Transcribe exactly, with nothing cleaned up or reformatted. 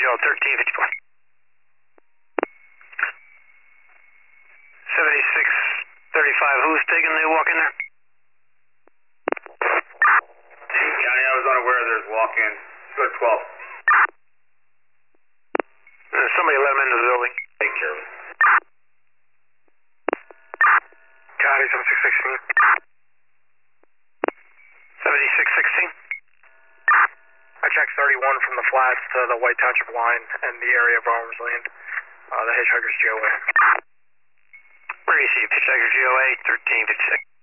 Joe, thirteen fifty-four. seventy-six thirty-five, who's taking the walk in there? County, I was unaware there's walk-in. Go to twelve. Uh, somebody let him into the building. Take care of it. County, seventy-six sixteen. seventy-six sixteen. I checked thirty-one from the flats to the White Township line and the area of Arms Lane. Uh, the Hitchhiker's G O A. Where do you see Hitchhiker's G O A? thirteen fifty-six.